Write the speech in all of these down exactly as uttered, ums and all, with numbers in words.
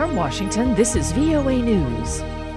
From Washington, this is V O A News.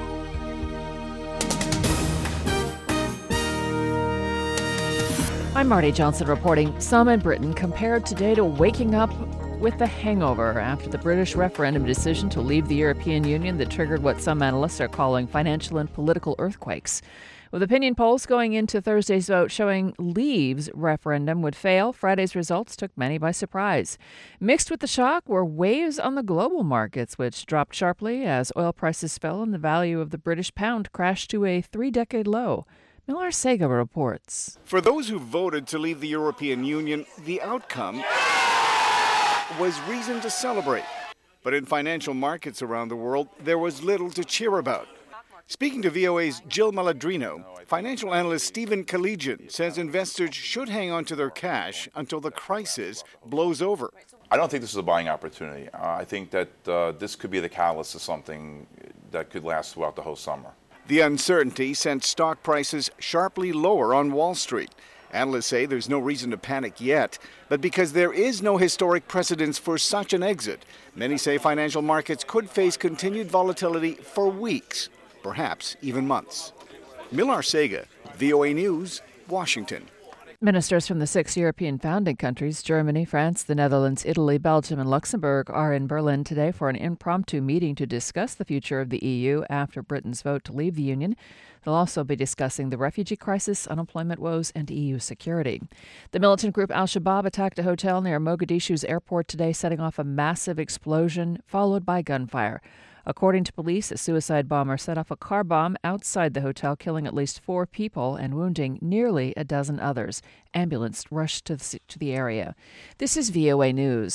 I'm Marty Johnson reporting. Some in Britain compared today to waking up with a hangover after the British referendum decision to leave the European Union that triggered what some analysts are calling financial and political earthquakes. With opinion polls going into Thursday's vote showing Leave's referendum would fail, Friday's results took many by surprise. Mixed with the shock were waves on the global markets, which dropped sharply as oil prices fell and the value of the British pound crashed to a three-decade low. Millar Sega reports. For those who voted to leave the European Union, the outcome was reason to celebrate. But in financial markets around the world, there was little to cheer about. Speaking to V O A's Jill Maladrino, financial analyst Stephen Collegian says investors should hang on to their cash until the crisis blows over. I don't think this is a buying opportunity. Uh, I think that uh, this could be the catalyst of something that could last throughout the whole summer. The uncertainty sent stock prices sharply lower on Wall Street. Analysts say there's no reason to panic yet, but because there is no historic precedence for such an exit, many say financial markets could face continued volatility for weeks, perhaps even months. Millar Sega, V O A News, Washington. Ministers from the six European founding countries, Germany, France, the Netherlands, Italy, Belgium, and Luxembourg, are in Berlin today for an impromptu meeting to discuss the future of the E U after Britain's vote to leave the Union. They'll also be discussing the refugee crisis, unemployment woes, and E U security. The militant group al-Shabaab attacked a hotel near Mogadishu's airport today, setting off a massive explosion, followed by gunfire. According to police, a suicide bomber set off a car bomb outside the hotel, killing at least four people and wounding nearly a dozen others. Ambulance rushed to the, to the area. This is V O A News.